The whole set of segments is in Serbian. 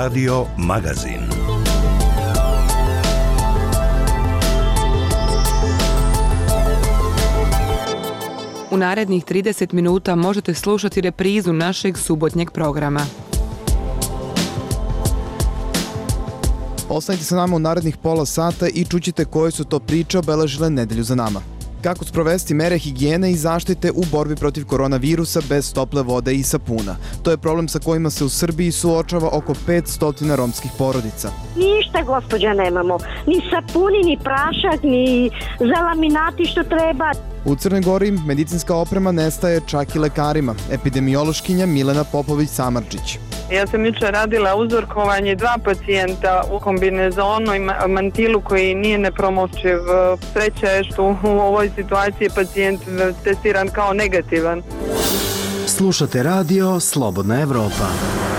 Radio Magazin. U narednih 30 minuta možete slušati reprizu našeg subotnjeg programa. Ostanite sa nama u narednih pola sata i čućete koje su to priče obeležile nedelju za nama. Kako sprovesti mere higijene i zaštite u borbi protiv koronavirusa bez tople vode i sapuna? To je problem sa kojima se u Srbiji suočava oko 500 romskih porodica. Ništa, gospođa, nemamo. Ni sapuni, ni prašak, ni za laminati što treba. U Crnoj Gori medicinska oprema nestaje čak i lekarima. Epidemiološkinja Milena Popović-Samardžić. Ja sam jučer radila uzorkovanje 2 pacijenta u kombinezonu i mantilu koji nije nepromočiv. Sreća je što u ovoj situaciji pacijent testiran kao negativan. Slušate radio Slobodna Evropa.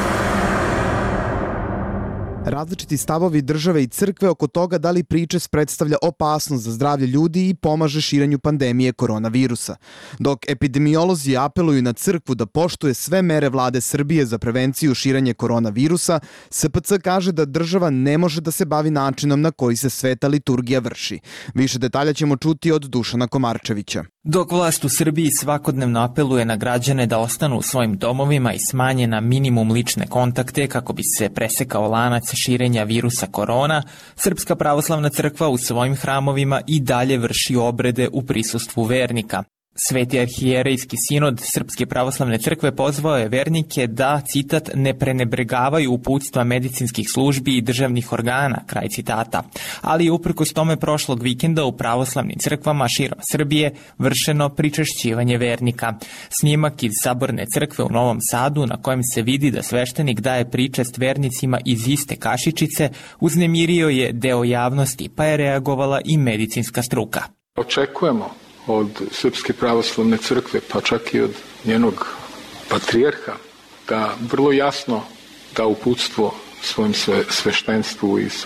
Različiti stavovi države i crkve oko toga da li pričest predstavlja opasnost za zdravlje ljudi i pomaže širenju pandemije koronavirusa. Dok epidemiolozi apeluju na crkvu da poštuje sve mere vlade Srbije za prevenciju širenja koronavirusa, SPC kaže da država ne može da se bavi načinom na koji se sveta liturgija vrši. Više detalja ćemo čuti od Dušana Komarčevića. Dok vlast u Srbiji svakodnevno apeluje na građane da ostanu u svojim domovima i smanje na minimum lične kontakte kako bi se presekao lanac širenja virusa korona, Srpska pravoslavna crkva u svojim hramovima i dalje vrši obrede u prisustvu vernika. Sveti arhijerejski sinod Srpske pravoslavne crkve pozvao je vernike da, citat, ne prenebregavaju uputstva medicinskih službi i državnih organa, kraj citata. Ali je uprkos tome prošlog vikenda u pravoslavnim crkvama širom Srbije vršeno pričešćivanje vernika. Snimak iz Saborne crkve u Novom Sadu na kojem se vidi da sveštenik daje pričest vernicima iz iste kašičice uznemirio je deo javnosti, pa je reagovala i medicinska struka. Očekujemo od Srpske pravoslavne crkve, pa čak i od njenog patrijarha, da vrlo jasno da uputstvo svojim sveštenstvu i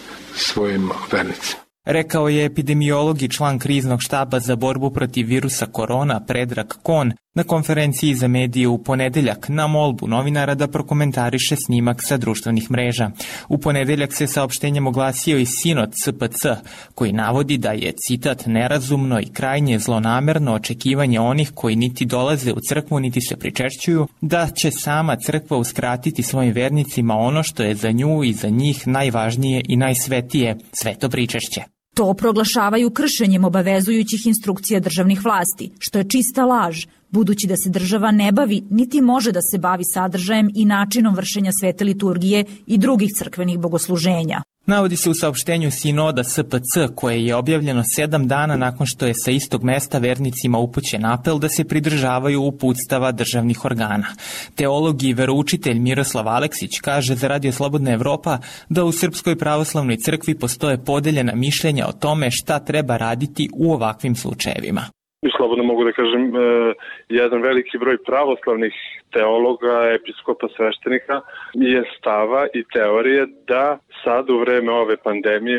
svojim vernicima. Rekao je epidemiolog i član kriznog štaba za borbu protiv virusa korona Predrag Kon na konferenciji za medije u ponedeljak na molbu novinara da prokomentariše snimak sa društvenih mreža. U ponedeljak se saopštenjem oglasio i sinod SPC, koji navodi da je, citat, nerazumno i krajnje zlonamerno očekivanje onih koji niti dolaze u crkvu niti se pričešćuju, da će sama crkva uskratiti svojim vernicima ono što je za nju i za njih najvažnije i najsvetije, sveto pričešće. To proglašavaju kršenjem obavezujućih instrukcija državnih vlasti, što je čista laž, budući da se država ne bavi niti može da se bavi sadržajem i načinom vršenja svete liturgije i drugih crkvenih bogosluženja. Navodi se u saopštenju sinoda SPC koje je objavljeno 7 dana nakon što je sa istog mesta vernicima upućen apel da se pridržavaju uputstava državnih organa. Teolog i veroučitelj Miroslav Aleksić kaže za Radio Slobodna Evropa da u Srpskoj pravoslavnoj crkvi postoje podeljena mišljenja o tome šta treba raditi u ovakvim slučajevima. I slobodno mogu da kažem, jedan veliki broj pravoslavnih teologa, episkopa, sveštenika je stava i teorije da sad u vreme ove pandemije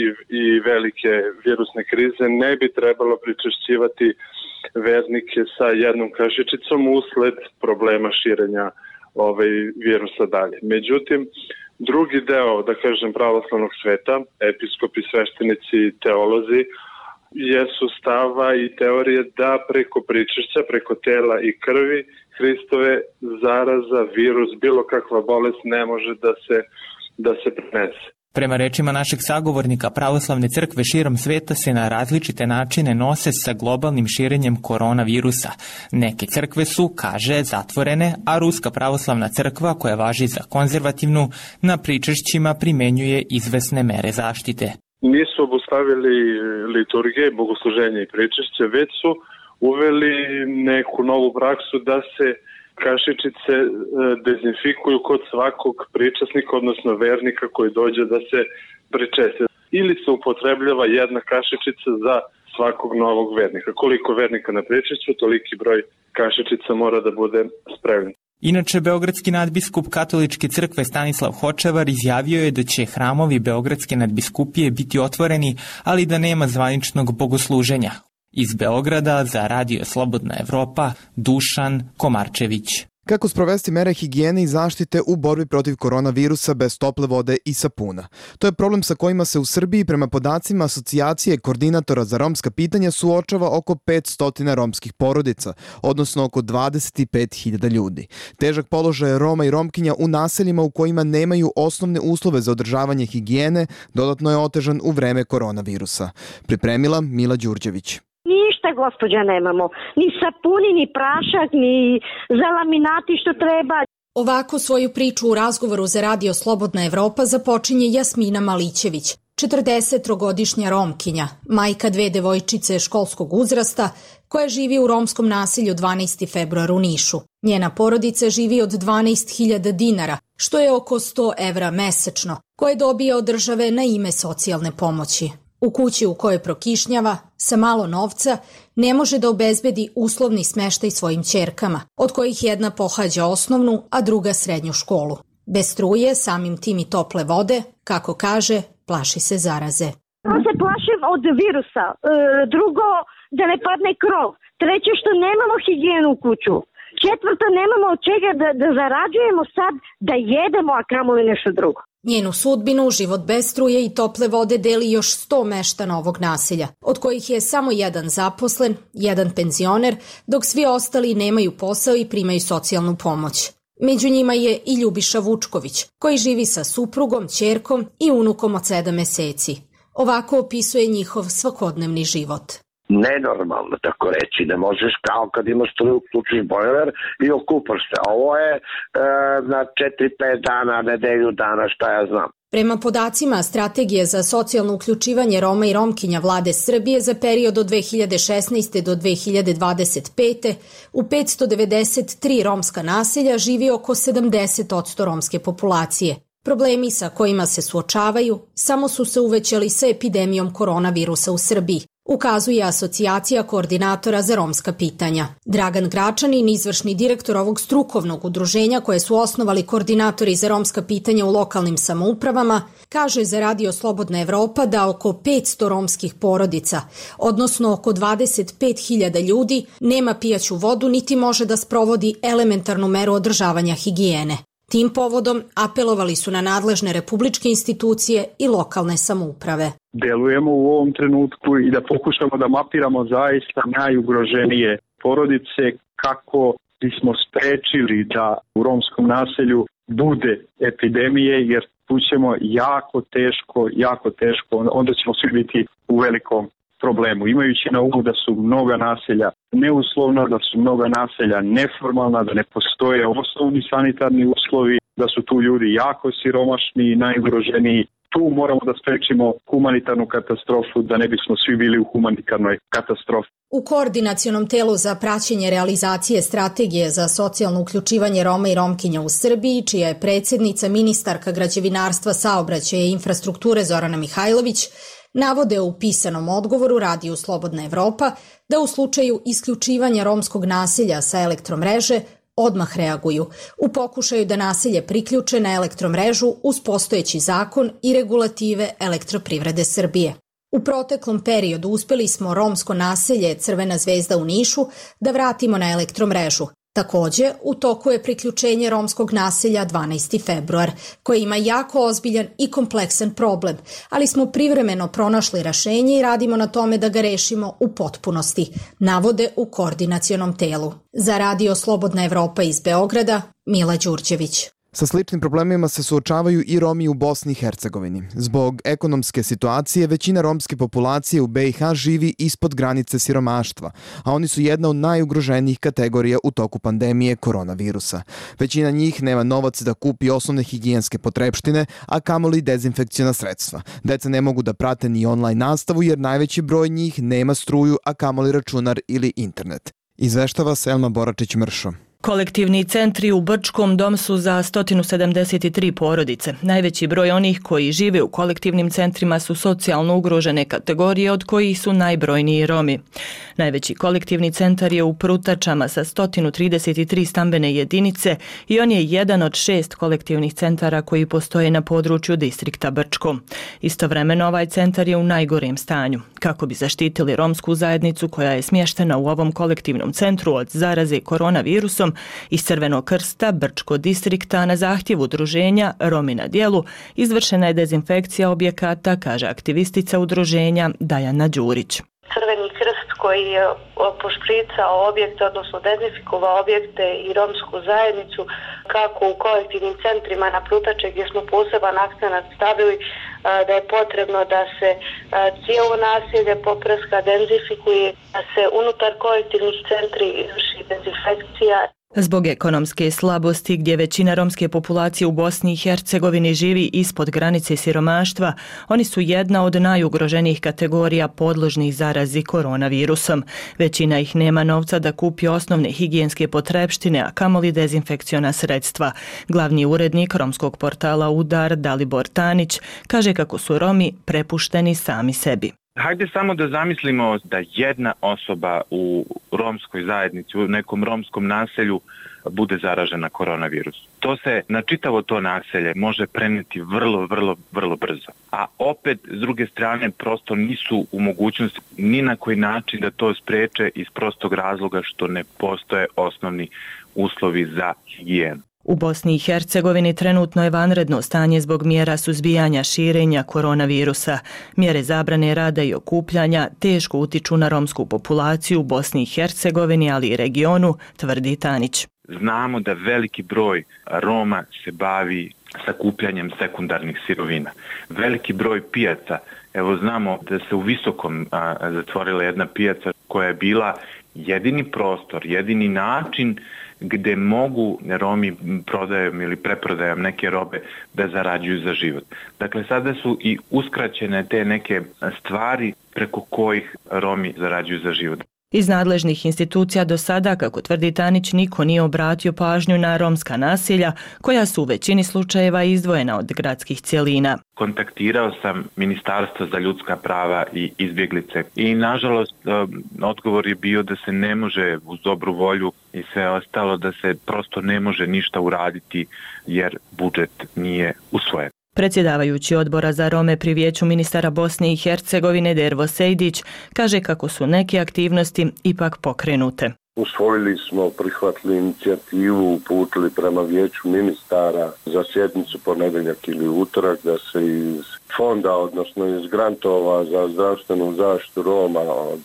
i velike virusne krize ne bi trebalo pričešćivati vernike sa jednom kašičicom usled problema širenja virusa dalje. Međutim, drugi deo, da kažem, pravoslavnog sveta, episkopi, sveštenici, teolozi, jesu stava i teorije da preko pričešća, preko tela i krvi Hristove zaraza, virus, bilo kakva bolest ne može da se prenese. Prema rečima našeg sagovornika, pravoslavne crkve širom sveta se na različite načine nose sa globalnim širenjem koronavirusa. Neke crkve su, kaže, zatvorene, a Ruska pravoslavna crkva, koja važi za konzervativnu, na pričešćima primenjuje izvesne mere zaštite. Nisu obustavili liturgije, bogosluženje i pričešće, već su uveli neku novu praksu da se kašičice dezinfikuju kod svakog pričasnika, odnosno vernika koji dođe da se pričesti. Ili se upotrebljava jedna kašičica za svakog novog vernika. Koliko vernika na pričešću, toliki broj kašičica mora da bude spremljen. Inače, beogradski nadbiskup katoličke crkve Stanislav Hočevar izjavio je da će hramovi Beogradske nadbiskupije biti otvoreni, ali da nema zvaničnog bogosluženja. Iz Beograda za Radio Slobodna Evropa, Dušan Komarčević. Kako sprovesti mere higijene i zaštite u borbi protiv koronavirusa bez tople vode i sapuna? To je problem sa kojima se u Srbiji prema podacima Asocijacije koordinatora za romska pitanja suočava oko 500 romskih porodica, odnosno oko 25.000 ljudi. Težak položaj Roma i Romkinja u naseljima u kojima nemaju osnovne uslove za održavanje higijene dodatno je otežan u vreme koronavirusa. Pripremila Mila Đurđević. Ništa, gospođa, nemamo. Ni sapuni, ni prašak, ni za laminati što treba. Ovako svoju priču u razgovoru za Radio Slobodna Evropa započinje Jasmina Malićević, 43-godišnja Romkinja, majka 2 devojčice školskog uzrasta, koja živi u romskom naselju 12. februar u Nišu. Njena porodica živi od 12.000 dinara, što je oko 100 evra mesečno, koje dobija od države na ime socijalne pomoći. U kući u kojoj prokišnjava, sa malo novca, ne može da obezbedi uslovni smeštaj svojim ćerkama, od kojih jedna pohađa osnovnu, a druga srednju školu. Bez struje, samim tim i tople vode, kako kaže, plaši se zaraze. Ja se plašim od virusa, drugo da ne padne krov, treće što nemamo higijenu u kuću, četvrto nemamo od čega da zarađujemo sad da jedemo, a kamoli nešto drugo. Njenu sudbinu, život bez struje i tople vode deli još 100 meštana ovog naselja, od kojih je samo jedan zaposlen, jedan penzioner, dok svi ostali nemaju posao i primaju socijalnu pomoć. Među njima je i Ljubiša Vučković, koji živi sa suprugom, ćerkom i unukom od 7 meseci. Ovako opisuje njihov svakodnevni život. Nenormalno, tako reći, ne možeš kao kad imaš struju, uključiš bojler i okupaš se. Ovo je na 4-5 dana, nedelju dana, šta ja znam. Prema podacima Strategije za socijalno uključivanje Roma i Romkinja Vlade Srbije za period od 2016. do 2025. u 593 romska naselja živi oko 70% romske populacije. Problemi sa kojima se suočavaju samo su se uvećali sa epidemijom koronavirusa u Srbiji, ukazuje Asocijacija koordinatora za romska pitanja. Dragan Gračanin, izvršni direktor ovog strukovnog udruženja koje su osnovali koordinatori za romska pitanja u lokalnim samoupravama, kaže za Radio Slobodna Evropa da oko 500 romskih porodica, odnosno oko 25.000 ljudi, nema pijaću vodu niti može da sprovodi elementarnu meru održavanja higijene. Tim povodom apelovali su na nadležne republičke institucije i lokalne samouprave. Delujemo u ovom trenutku i da pokušamo da mapiramo zaista najugroženije porodice kako bismo sprečili da u romskom naselju bude epidemije, jer tu ćemo jako teško, onda ćemo svi biti u velikom problemu. Imajući na umu da su mnoga naselja neuslovna, da su mnoga naselja neformalna, da ne postoje osnovni sanitarni uslovi, da su tu ljudi jako siromašni i najugroženiji. Tu moramo da sprečimo humanitarnu katastrofu, da ne bismo svi bili u humanitarnoj katastrofi. U Koordinacionom telu za praćenje realizacije Strategije za socijalno uključivanje Roma i Romkinja u Srbiji, čija je predsjednica ministarka građevinarstva, saobraćaja i infrastrukture Zorana Mihajlović, navode u pisanom odgovoru Radiju Slobodna Evropa da u slučaju isključivanja romskog naselja sa elektromreže odmah reaguju u pokušaju da naselje priključe na elektromrežu uz postojeći zakon i regulative Elektroprivrede Srbije. U proteklom periodu uspeli smo romsko naselje Crvena zvezda u Nišu da vratimo na elektromrežu. Takođe, u toku je priključenje romskog naselja 12. februar, koje ima jako ozbiljan i kompleksan problem, ali smo privremeno pronašli rešenje i radimo na tome da ga rešimo u potpunosti, navode u Koordinacionom telu. Za Radio Slobodna Evropa iz Beograda, Mila Đurđević. Sa sličnim problemima se suočavaju i Romi u Bosni i Hercegovini. Zbog ekonomske situacije, većina romske populacije u BiH živi ispod granice siromaštva, a oni su jedna od najugroženijih kategorija u toku pandemije koronavirusa. Većina njih nema novac da kupi osnovne higijenske potrepštine, a kamoli dezinfekciona sredstva. Deca ne mogu da prate ni online nastavu jer najveći broj njih nema struju, a kamoli računar ili internet. Izveštava Selma Boračić-Mršo. Kolektivni centri u Brčkom dom su za 173 porodice. Najveći broj onih koji žive u kolektivnim centrima su socijalno ugrožene kategorije, od kojih su najbrojniji Romi. Najveći kolektivni centar je u Prutačama sa 133 stambene jedinice i on je jedan od 6 kolektivnih centara koji postoje na području distrikta Brčko. Istovremeno ovaj centar je u najgorem stanju. Kako bi zaštitili romsku zajednicu koja je smještena u ovom kolektivnom centru od zaraze koronavirusom, Iz Crvenog krsta Brčko distrikta na zahtjev udruženja Romi na djelu izvršena je dezinfekcija objekata, kaže aktivistica udruženja Dajana Đurić. Crveni krst koji je pošpricao objekte, odnosno dezinfikovao objekte i romsku zajednicu, kako u kolektivnim centrima na Prutače gdje smo poseban akcenat stavili da je potrebno da se cijelo naselje popreska, dezinfikuje, da se unutar kolektivnih centri izvrši dezinfekcija. Zbog ekonomske slabosti gdje većina romske populacije u Bosni i Hercegovini živi ispod granice siromaštva, oni su jedna od najugroženijih kategorija podložnih zarazi koronavirusom. Većina ih nema novca da kupi osnovne higijenske potrepštine, a kamoli dezinfekciona sredstva. Glavni urednik romskog portala Udar, Dalibor Tanić, kaže kako su Romi prepušteni sami sebi. Hajde samo da zamislimo da jedna osoba u romskoj zajednici, u nekom romskom naselju bude zaražena koronavirusom. To se na čitavo to naselje može prenijeti vrlo brzo. A opet, s druge strane, prosto nisu u mogućnosti ni na koji način da to spreče iz prostog razloga što ne postoje osnovni uslovi za higijenu. U Bosni i Hercegovini trenutno je vanredno stanje zbog mjera suzbijanja širenja koronavirusa. Mjere zabrane rada i okupljanja teško utiču na romsku populaciju u Bosni i Hercegovini, ali i regionu, tvrdi Tanić. Znamo da veliki broj Roma se bavi sakupljanjem sekundarnih sirovina. Veliki broj pijaca, evo znamo da se u Visokom zatvorila jedna pijaca koja je bila jedini prostor, jedini način gdje mogu Romi prodajom ili preprodajom neke robe da zarađuju za život. Dakle, sada su i uskraćene te neke stvari preko kojih Romi zarađuju za život. Iz nadležnih institucija do sada, kako tvrdi Tanić, niko nije obratio pažnju na romska naselja, koja su u većini slučajeva izdvojena od gradskih cjelina. Kontaktirao sam Ministarstvo za ljudska prava i izbjeglice i nažalost odgovor je bio da se ne može uz dobru volju i sve ostalo, da se prosto ne može ništa uraditi jer budžet nije usvojen. Predsjedavajući odbora za Rome pri Vijeću ministara Bosne i Hercegovine Dervo Sejdić kaže kako su neke aktivnosti ipak pokrenute. Usvojili smo, prihvatili inicijativu, uputili prema Vijeću ministara za sjednicu ponedjeljak ili utorak da se iz fonda, odnosno iz grantova za zdravstvenu zaštitu Roma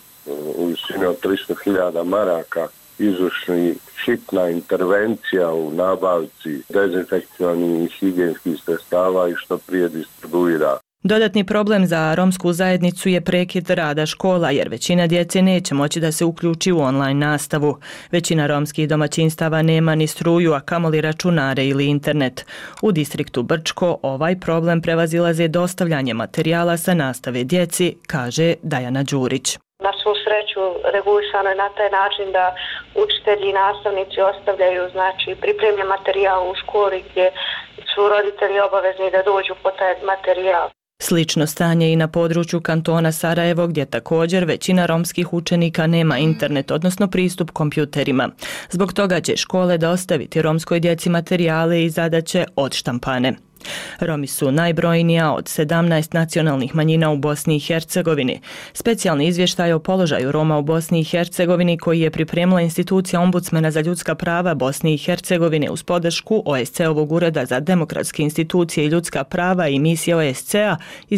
u visini od 300.000 maraka izvrši hitna intervencija u nabavci dezinfekcionih i higijenskih sredstava i što prije distribuira. Dodatni problem za romsku zajednicu je prekid rada škola, jer većina djece neće moći da se uključi u online nastavu. Većina romskih domaćinstava nema ni struju, a kamoli računare ili internet. U distriktu Brčko ovaj problem prevazilaze dostavljanje materijala sa nastave djeci, kaže Dajana Đurić. Na svu sreću regulisano je na taj način da učitelji i nastavnici ostavljaju pripremljen materijal u školi gdje su roditelji obavezni da dođu po taj materijal. Slično stanje i na području kantona Sarajevo, gdje također većina romskih učenika nema internet, odnosno pristup kompjuterima. Zbog toga će škole dostaviti romskoj djeci materijale i zadaće odštampane. Romi su najbrojnija od 17 nacionalnih manjina u Bosni i Hercegovini. Specijalni izvještaj o položaju Roma u Bosni i Hercegovini koji je pripremila institucija Ombudsmana za ljudska prava Bosne i Hercegovine uz podršku OSCE-ovog Ureda za demokratske institucije i ljudska prava i misije OSCE-a iz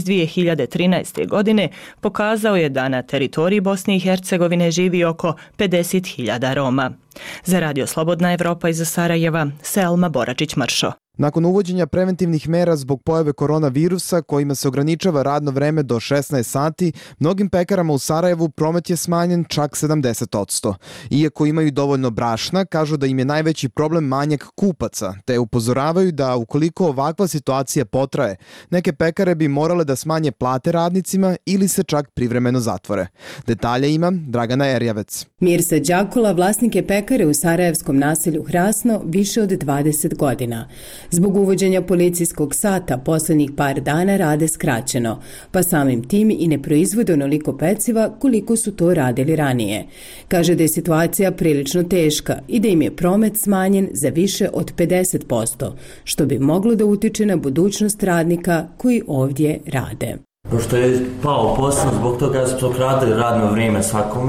2013. godine pokazao je da na teritoriji Bosne i Hercegovine živi oko 50.000 Roma. Za Radio Slobodna Evropa iz Sarajeva, Selma Boračić-Mršo. Nakon uvođenja preventivnih mera zbog pojave koronavirusa kojima se ograničava radno vreme do 16 sati, mnogim pekarama u Sarajevu promet je smanjen čak 70%. Iako imaju dovoljno brašna, kažu da im je najveći problem manjak kupaca, te upozoravaju da ukoliko ovakva situacija potraje, neke pekare bi morale da smanje plate radnicima ili se čak privremeno zatvore. Detalje ima Dragana Erjavec. Mirsa Đakula vlasnik je pekare u sarajevskom naselju Hrasno više od 20 godina. Zbog uvođenja policijskog sata posljednjih par dana rade skraćeno, pa samim tim i ne proizvode onoliko peciva koliko su to radili ranije. Kaže da je situacija prilično teška i da im je promet smanjen za više od 50%, što bi moglo da utiče na budućnost radnika koji ovdje rade. Pošto je pao posao, zbog toga su to kratili radno vrijeme svakome,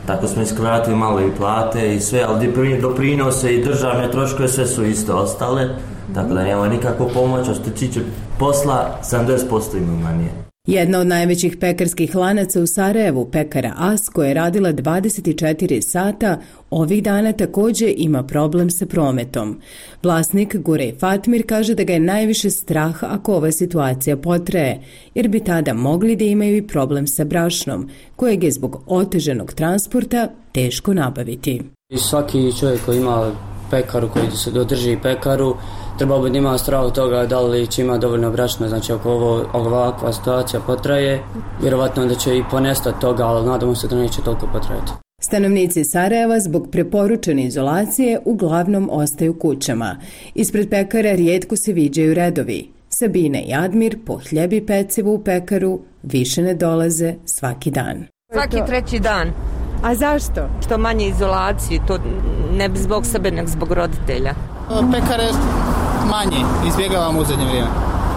Tako smo iskratili malo i plate i sve, ali doprinose i državne troškove sve su isto ostale, tako da nema nikakvu pomoć, što se tiče posla 70% ima manje. Jedna od najvećih pekarskih lanaca u Sarajevu, pekara As, koja je radila 24 sata, ovih dana također ima problem sa prometom. Vlasnik Gurej Fatmir kaže da ga je najviše strah ako ova situacija potraje, jer bi tada mogli da imaju i problem sa brašnom, kojeg je zbog otežanog transporta teško nabaviti. I svaki čovjek koji ima pekaru, koji se dodrži pekaru, trebao bi da ima strah od toga da li će ima dovoljno brašna, znači ako ovakva situacija potraje, vjerovatno da će i ponestati toga, ali nadamo se da neće toliko potrajati. Stanovnici Sarajeva zbog preporučene izolacije uglavnom ostaju kućama. Ispred pekara rijetko se viđaju redovi. Sabina i Admir po hljeb i pecivu u pekaru više ne dolaze svaki dan. Svaki treći dan. A zašto? Što manje izolacije, to ne zbog sebe, nego zbog roditelja. Pekare manje, izbjegavamo u zadnje vrijeme.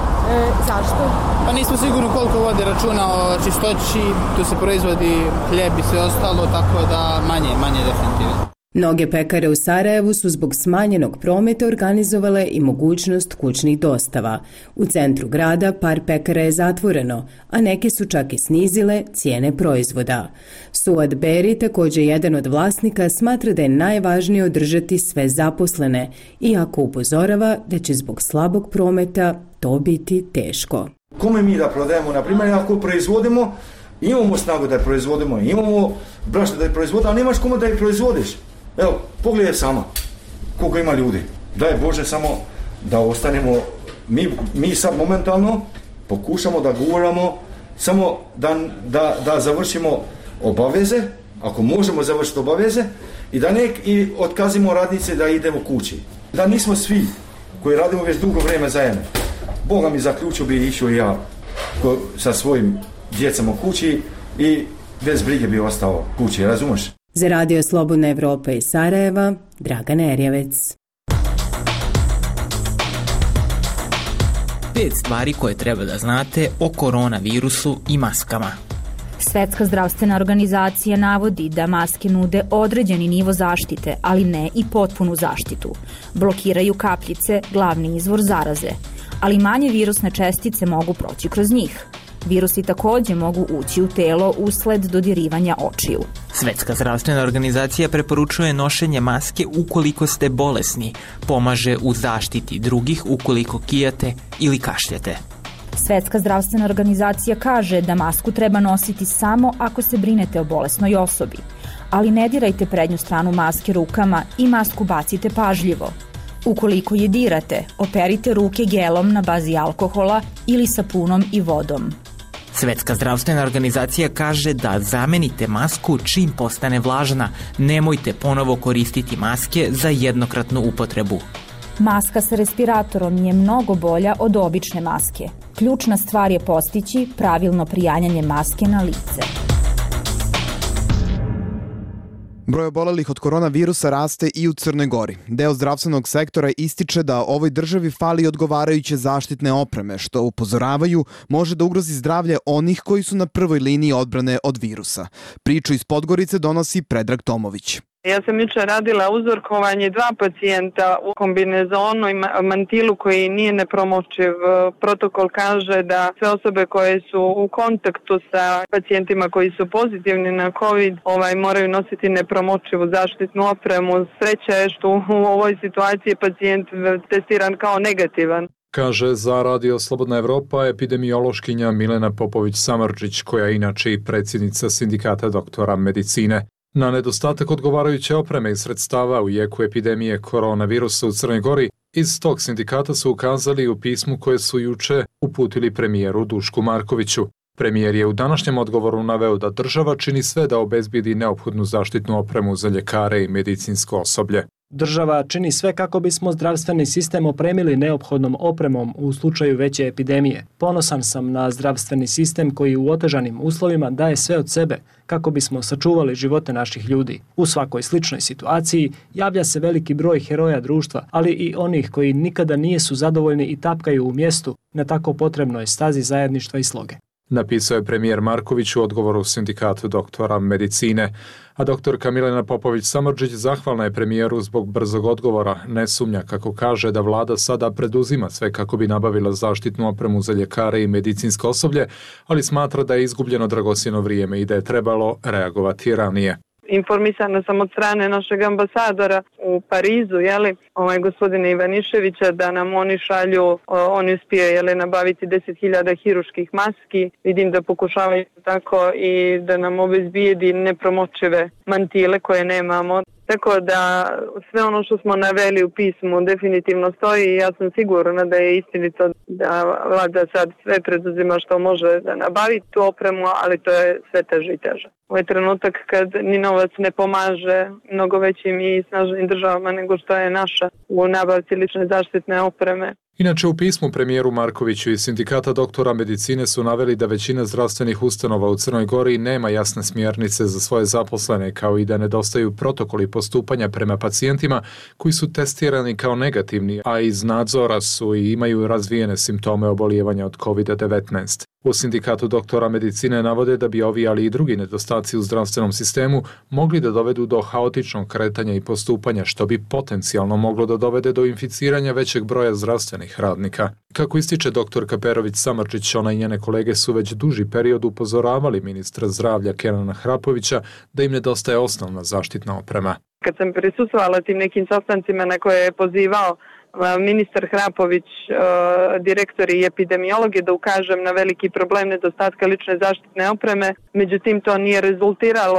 Zašto? Pa nismo sigurno koliko vode računa o čistoći, tu se proizvodi hljeb i sve ostalo, tako da manje definitivno. Mnoge pekare u Sarajevu su zbog smanjenog prometa organizovale i mogućnost kućnih dostava. U centru grada par pekara je zatvoreno, a neke su čak i snizile cijene proizvoda. Suad Beri, također jedan od vlasnika, smatra da je najvažnije održati sve zaposlene, iako upozorava da će zbog slabog prometa to biti teško. Kome mi da prodajemo, na primjer, ako proizvodimo, imamo snagu da je proizvodimo, imamo brašno da je proizvodimo, ali nemaš kome da je proizvodiš. Evo, pogledaj sama koliko ima ljudi. Daj Bože samo da ostanemo, mi sad momentalno pokušamo da guramo, samo da završimo obaveze, ako možemo završiti obaveze, i da i otkazimo radnice da idemo kući. Da nismo svi koji radimo već dugo vrijeme zajedno. Boga mi zaključio bi išao i ja sa svojim djecom u kući i bez brige bi ostao kući, razumeš? Za Radio Slobodna Evropa iz Sarajeva, Dragana Erjavec. 5 stvari koje treba da znate o koronavirusu i maskama. Svetska zdravstvena organizacija navodi da maske nude određeni nivo zaštite, ali ne i potpunu zaštitu. Blokiraju kapljice, glavni izvor zaraze, ali manje virusne čestice mogu proći kroz njih. Virusi također mogu ući u telo usled dodirivanja očiju. Svetska zdravstvena organizacija preporučuje nošenje maske ukoliko ste bolesni, pomaže u zaštiti drugih ukoliko kijate ili kašljete. Svetska zdravstvena organizacija kaže da masku treba nositi samo ako se brinete o bolesnoj osobi, ali ne dirajte prednju stranu maske rukama i masku bacite pažljivo. Ukoliko je dirate, operite ruke gelom na bazi alkohola ili sapunom i vodom. Svetska zdravstvena organizacija kaže da zamenite masku čim postane vlažna, nemojte ponovo koristiti maske za jednokratnu upotrebu. Maska sa respiratorom je mnogo bolja od obične maske. Ključna stvar je postići pravilno prijanjanje maske na lice. Broj obolelih od koronavirusa raste i u Crnoj Gori. Deo zdravstvenog sektora ističe da ovoj državi fali odgovarajuće zaštitne opreme, što upozoravaju može da ugrozi zdravlje onih koji su na prvoj liniji odbrane od virusa. Priču iz Podgorice donosi Predrag Tomović. Ja sam jučer radila uzorkovanje 2 pacijenta u kombinezonu i mantilu koji nije nepromočiv. Protokol kaže da sve osobe koje su u kontaktu sa pacijentima koji su pozitivni na COVID moraju nositi nepromočivu zaštitnu opremu. Sreća je što u ovoj situaciji je pacijent testiran kao negativan. Kaže za Radio Slobodna Evropa epidemiološkinja Milena Popović-Samardžić, koja je inače i predsjednica Sindikata doktora medicine. Na nedostatak odgovarajuće opreme i sredstava u jeku epidemije koronavirusa u Crnoj Gori, iz tog sindikata su ukazali u pismu koje su juče uputili premijeru Dušku Markoviću. Premijer je u današnjem odgovoru naveo da država čini sve da obezbedi neophodnu zaštitnu opremu za ljekare i medicinsko osoblje. Država čini sve kako bismo zdravstveni sistem opremili neophodnom opremom u slučaju veće epidemije. Ponosan sam na zdravstveni sistem koji u otežanim uslovima daje sve od sebe kako bismo sačuvali živote naših ljudi. U svakoj sličnoj situaciji javlja se veliki broj heroja društva, ali i onih koji nikada nisu zadovoljni i tapkaju u mjestu na tako potrebnoj stazi zajedništva i sloge. napisao je premijer Marković u odgovoru sindikatu doktora medicine. A doktorka Milena Popović-Samardžić zahvalna je premijeru zbog brzog odgovora. Ne sumnja, kako kaže, da vlada sada preduzima sve kako bi nabavila zaštitnu opremu za ljekare i medicinsko osoblje, ali smatra da je izgubljeno dragocjeno vrijeme i da je trebalo reagovati ranije. Informisana sam od strane našeg ambasadora u Parizu, gospodina Ivaniševića, da nam oni šalju, oni uspije nabaviti 10.000 hiruških maski. Vidim da pokušavaju tako i da nam obezbijedi nepromočive mantile koje nemamo. Tako da sve ono što smo naveli u pismu definitivno stoji i ja sam sigurna da je istinito da vlada sad sve preduzima što može da nabavi tu opremu, ali to je sve teže i teže. Ovo je trenutak kad ni novac ne pomaže mnogo većim i snažnim državama nego što je naša u nabavci lične zaštitne opreme. Inače, u pismu premijeru Markoviću i sindikata doktora medicine su naveli da većina zdravstvenih ustanova u Crnoj Gori nema jasne smjernice za svoje zaposlene, kao i da nedostaju protokoli postupanja prema pacijentima koji su testirani kao negativni, a iz nadzora su i imaju razvijene simptome obolijevanja od COVID-19. U sindikatu doktora medicine navode da bi ovi, ali i drugi nedostaci u zdravstvenom sistemu mogli da dovedu do haotičnog kretanja i postupanja, što bi potencijalno moglo da dovede do inficiranja većeg broja zdravstvenih radnika. Kako ističe doktorka Perović-Samardžić, ona i njene kolege su već duži period upozoravali ministra zdravlja Kenana Hrapovića da im nedostaje osnovna zaštitna oprema. Kad sam prisustvovala tim nekim sastancima na koje je pozivao ministar Hrapović, direktori i epidemiologi, da ukažem na veliki problem nedostatka lične zaštitne opreme. Međutim, to nije rezultiralo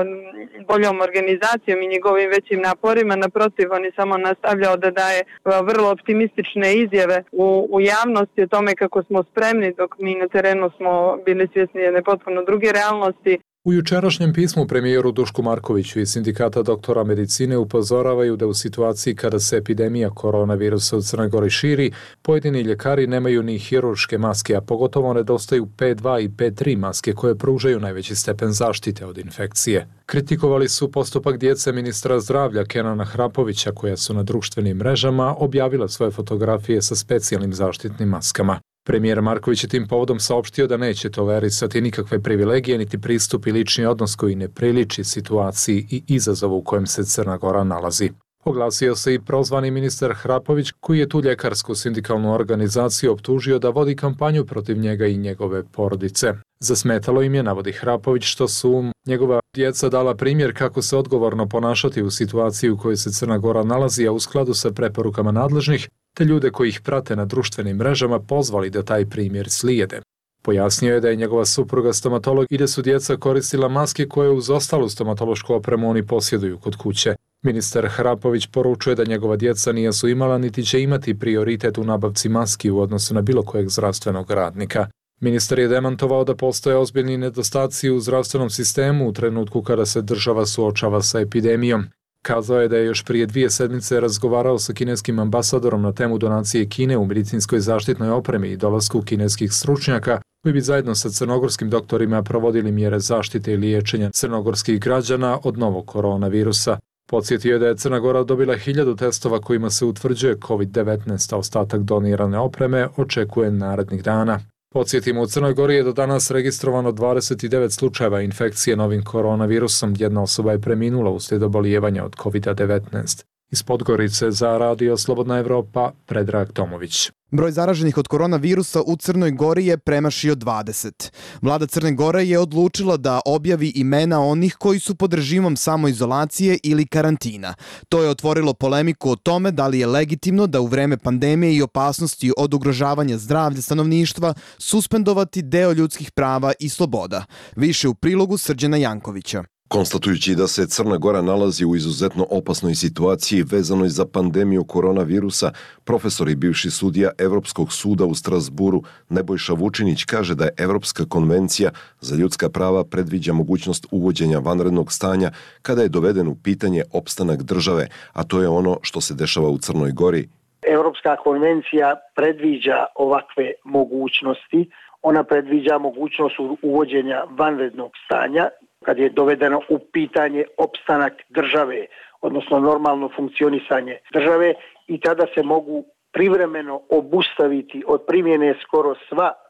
boljom organizacijom i njegovim većim naporima. Naprotiv, on je samo nastavljao da daje vrlo optimistične izjave u javnosti o tome kako smo spremni, dok mi na terenu smo bili svjesni jedne potpuno druge realnosti. U jučerašnjem pismu premijeru Dušku Markoviću i sindikata doktora medicine upozoravaju da u situaciji kada se epidemija koronavirusa u Crnoj Gori širi, pojedini ljekari nemaju ni hirurške maske, a pogotovo nedostaju P2 i P3 maske koje pružaju najveći stepen zaštite od infekcije. Kritikovali su postupak djece ministra zdravlja Kenana Hrapovića, koja su na društvenim mrežama objavila svoje fotografije sa specijalnim zaštitnim maskama. Premijer Marković je tim povodom saopštio da neće tolerisati nikakve privilegije niti pristup i lični odnos koji ne priliči situaciji i izazovu u kojem se Crna Gora nalazi. Oglasio se i prozvani ministar Hrapović, koji je tu ljekarsku sindikalnu organizaciju optužio da vodi kampanju protiv njega i njegove porodice. Zasmetalo im je, navodi Hrapović, što su njegova djeca dala primjer kako se odgovorno ponašati u situaciji u kojoj se Crna Gora nalazi, a u skladu sa preporukama nadležnih, te ljude koji ih prate na društvenim mrežama pozvali da taj primjer slijede. Pojasnio je da je njegova supruga stomatolog i da su djeca koristila maske koje uz ostalu stomatološku opremu oni posjeduju kod kuće. Ministar Hrapović poručuje da njegova djeca nisu imala niti će imati prioritet u nabavci maski u odnosu na bilo kojeg zdravstvenog radnika. Ministar je demantovao da postoje ozbiljni nedostaci u zdravstvenom sistemu u trenutku kada se država suočava sa epidemijom. Kazao je da je još prije 2 sedmice razgovarao sa kineskim ambasadorom na temu donacije Kine u medicinskoj zaštitnoj opremi i dolasku kineskih stručnjaka koji bi zajedno sa crnogorskim doktorima provodili mjere zaštite i liječenja crnogorskih građana od novog koronavirusa. Podsjetio je da je Crna Gora dobila 1000 testova kojima se utvrđuje COVID-19, a ostatak donirane opreme očekuje narednih dana. Podsjetimo, u Crnoj Gori je do danas registrovano 29 slučajeva infekcije novim koronavirusom. Jedna osoba je preminula uslijed obolijevanja od COVID-19. Iz Podgorice za Radio Slobodna Evropa, Predrag Tomović. Broj zaraženih od koronavirusa u Crnoj Gori je premašio 20. Vlada Crne Gore je odlučila da objavi imena onih koji su pod režimom samoizolacije ili karantina. To je otvorilo polemiku o tome da li je legitimno da u vreme pandemije i opasnosti od ugrožavanja zdravlja stanovništva suspendovati deo ljudskih prava i sloboda. Više u prilogu Srđana Jankovića. Konstatujući da se Crna Gora nalazi u izuzetno opasnoj situaciji vezanoj za pandemiju koronavirusa, profesor i bivši sudija Evropskog suda u Strasburu Nebojša Vučinić kaže da je Evropska konvencija za ljudska prava predviđa mogućnost uvođenja vanrednog stanja kada je doveden u pitanje opstanak države, a to je ono što se dešava u Crnoj Gori. Evropska konvencija predviđa ovakve mogućnosti. Ona predviđa mogućnost uvođenja vanrednog stanja kad je dovedeno u pitanje opstanak države, odnosno normalno funkcionisanje države, i tada se mogu privremeno obustaviti od primjene skoro sva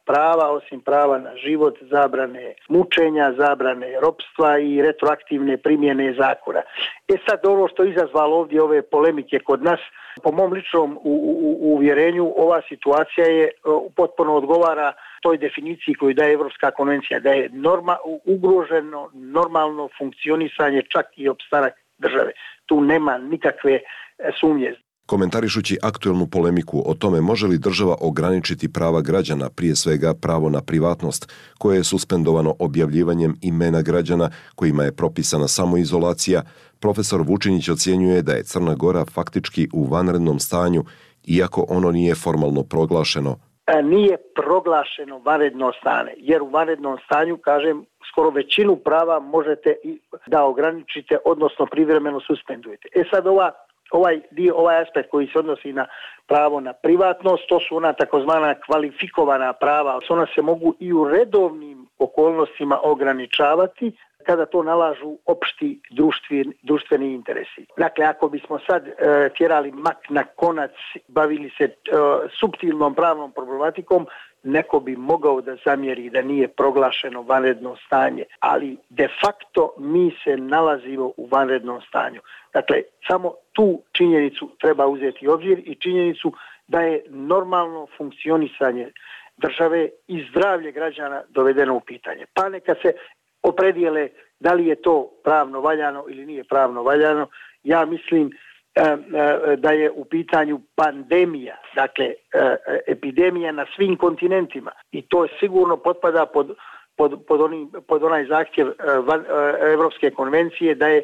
prava, osim prava na život, zabrane mučenja, zabrane ropstva i retroaktivne primjene zakona. Sad ono što je izazvalo ovdje ove polemike kod nas, po mom ličnom uvjerenju, ova situacija je potpuno odgovara toj definiciji koju daje Evropska konvencija, da je ugroženo normalno funkcionisanje, čak i opstanak države. Tu nema nikakve sumnje. Komentarišući aktuelnu polemiku o tome može li država ograničiti prava građana, prije svega pravo na privatnost, koje je suspendovano objavljivanjem imena građana kojima je propisana samoizolacija, profesor Vučinić ocjenjuje da je Crna Gora faktički u vanrednom stanju, iako ono nije formalno proglašeno. Nije proglašeno vanredno stanje, jer u vanrednom stanju, kažem, skoro većinu prava možete da ograničite, odnosno privremeno suspendujete. Sad ovaj aspekt koji se odnosi na pravo na privatnost, to su ona takozvana kvalifikovana prava. Ona se mogu i u redovnim okolnostima ograničavati kada to nalažu opšti društveni interesi. Dakle, ako bismo sad tjerali mak na konac, bavili se suptilnom pravnom problematikom, neko bi mogao da zamjeri da nije proglašeno vanredno stanje, ali de facto mi se nalazimo u vanrednom stanju. Dakle, samo tu činjenicu treba uzeti u obzir i činjenicu da je normalno funkcionisanje države i zdravlje građana dovedeno u pitanje. Pa neka se opredijele da li je to pravno valjano ili nije pravno valjano. Ja mislim da je u pitanju pandemija, dakle epidemija na svim kontinentima i to sigurno potpada pod onaj zahtjev Evropske konvencije da je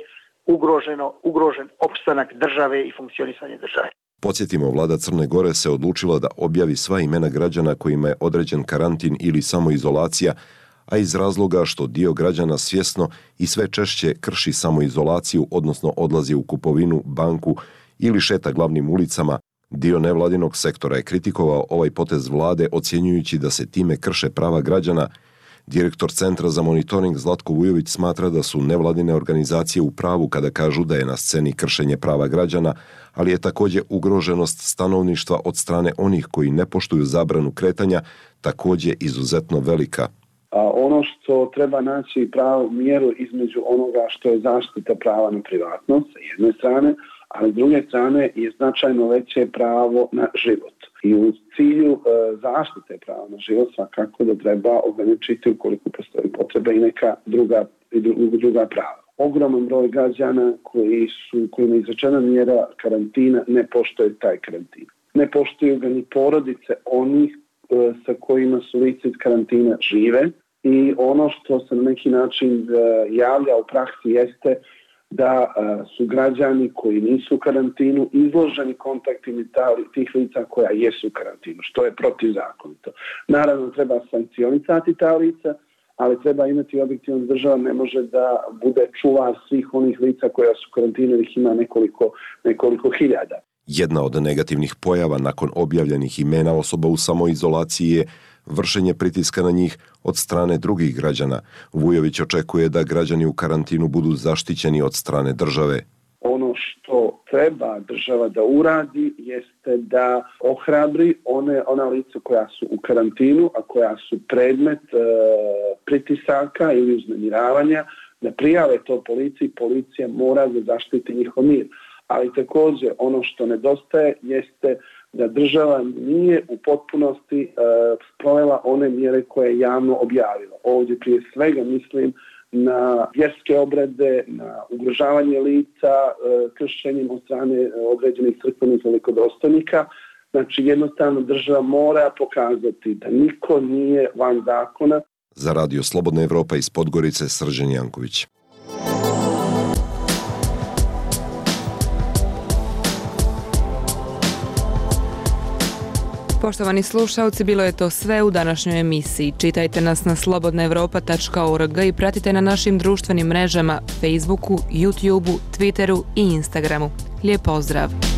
ugrožen opstanak države i funkcionisanje države. Podsjetimo, vlada Crne Gore se odlučila da objavi sva imena građana kojima je određen karantin ili samoizolacija, a iz razloga što dio građana svjesno i sve češće krši samoizolaciju, odnosno odlazi u kupovinu, banku ili šeta glavnim ulicama, dio nevladinog sektora je kritikovao ovaj potez vlade ocjenjujući da se time krše prava građana. Direktor Centra za monitoring Zlatko Vujović smatra da su nevladine organizacije u pravu kada kažu da je na sceni kršenje prava građana, ali je također ugroženost stanovništva od strane onih koji ne poštuju zabranu kretanja također izuzetno velika. Ono što treba naći pravu mjeru između onoga što je zaštita prava na privatnost sa jedne strane, ali s druge strane je značajno veće pravo na život. I u cilju zaštite prava na život svakako da treba ograničiti ukoliko postoji potreba i neka druga prava. Ogroman broj građana kojima je izrečena mjera karantina ne poštuje taj karantin. Ne poštuju ga ni porodice onih sa kojima su lice iz karantina žive i ono što se na neki način javlja u praksi jeste da su građani koji nisu u karantinu izloženi kontaktima tih lica koja jesu u karantinu, što je protivzakonito. Naravno, treba sankcionisati ta lica, ali treba imati objektivno država ne može da bude čuvar svih onih lica koja su u karantinu, ih ima nekoliko hiljada. Jedna od negativnih pojava nakon objavljenih imena osoba u samoizolaciji je vršenje pritiska na njih od strane drugih građana. Vujović očekuje da građani u karantinu budu zaštićeni od strane države. Ono što treba država da uradi jeste da ohrabri ona lica koja su u karantinu, a koja su predmet pritisaka ili uznemiravanja, da prijave to policiji. Policija mora da zaštiti njihov mir. Ali također ono što nedostaje jeste da država nije u potpunosti sprovela one mjere koje je javno objavila. Ovdje prije svega mislim na vjerske obrede, na ugrožavanje lica, kršenjem od strane određenih crkvenih velikodostojnika. Znači jednostavno država mora pokazati da niko nije van zakona. Za Radio Slobodna Evropa iz Podgorice, Srđan Janković. Poštovani slušalci, bilo je to sve u današnjoj emisiji. Čitajte nas na slobodnaevropa.org i pratite na našim društvenim mrežama Facebooku, YouTubeu, Twitteru i Instagramu. Lijep pozdrav!